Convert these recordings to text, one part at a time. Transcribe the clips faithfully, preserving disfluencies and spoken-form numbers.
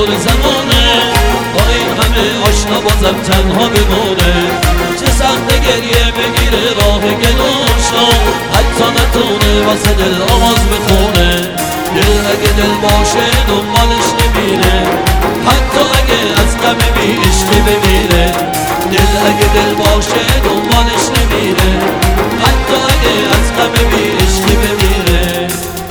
دور زمانه، با این همه آشنا بازم تنها بمونه. چه سخت گریه بگیره راه گلوشو، حتی نتونه واسه دل آواز بخونه. دل اگه دل باشه دنبالش نمیره، حتی اگه از غم بی عشقی بمیره. دل اگه دل باشه دنبالش نمیره، حتی اگه از غم بی عشقی بمیره.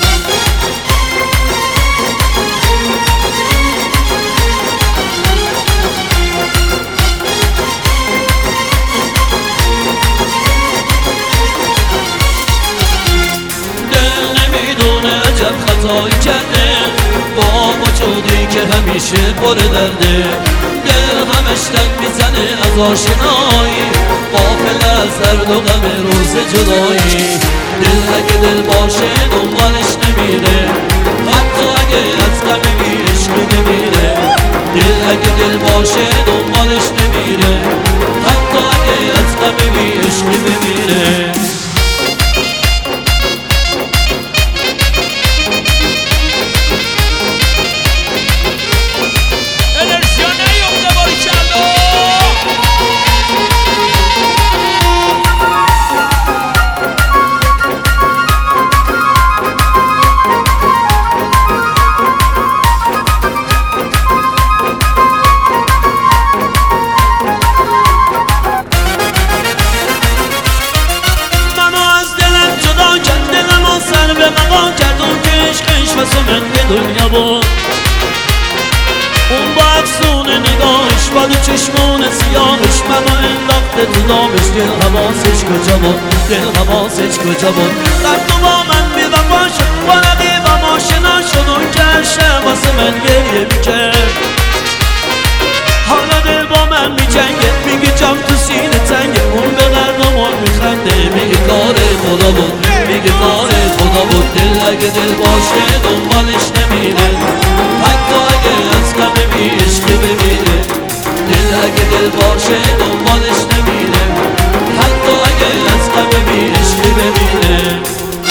خطایی کرده با وجودی که همیشه پر درده. دل همش تنگ میزنه از آشنایی، غافل از درد و غم روز جدایی. دل اگه دل باشه دنبالش نمیره، حتی اگه از غم بی عشقی بمیره. دل اگه دل باشه دنبالش نمیره، حتی اگه از غم بی عشقی بمیره. دنیا بود اون با افسون نگاهش، با دو چشمون سیاهش منو انداخته تو دامش. دل حواسش کجا بود، دل حواسش کجا بود. رفت و با من بی وفا شد، با رقیبم آشنا شد. اون که هر شب واسه من گریه میکرد، حالا دل با من میجنگه، میگه جام تو سینه تنگه. اون به قلبمون میخنده، میگه کار خدا بود، میگه کار خدا بود. دل اگه دل باشه دنبالش نمیره، حتی اگه از غم بی عشقی بمیره. دل اگه دل باشه دنبالش نمیره، حتی اگه از غم بی عشقی بمیره.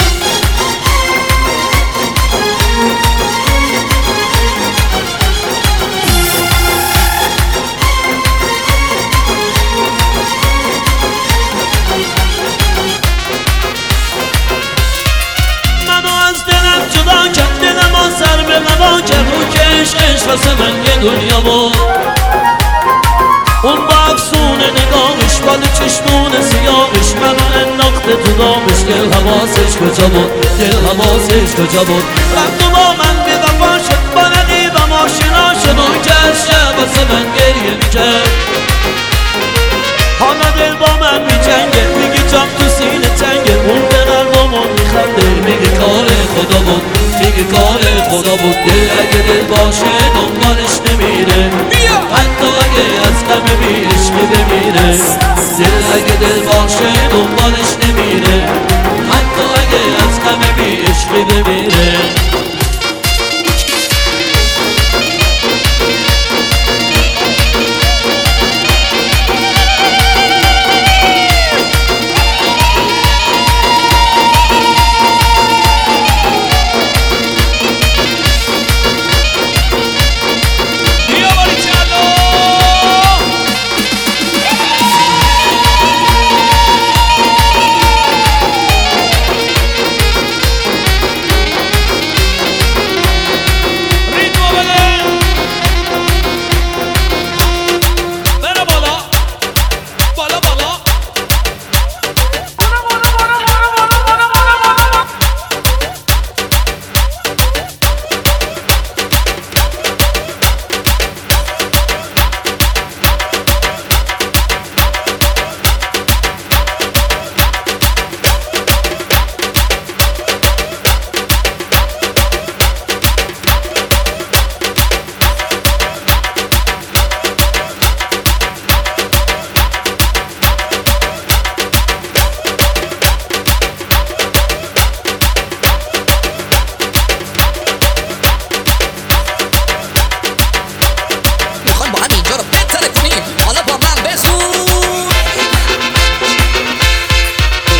واسه من یه دنیا بود اون با افسون نگاهش، با دو چشمون سیاهش منو انداخته تو دامش. دل حواسش کجا بود، دل حواسش کجا بود. رفت و با من بی وفا شد، با رقیبم آشنا شد. اون که هر شب واسه من گریه میکرد، حالا دل با من میجنگه، میگه جام تو سینه تنگه. اون به قلبمون میخنده، میگه کار خدا بود، میگه کار خدا بود. دل اگه دل باشه دنبالش نمیره، حتی اگه از غم بی عشقی بمیره. دل اگه دل باشه دنبالش نمیره، حتی اگه از غم بی عشقی بمیره.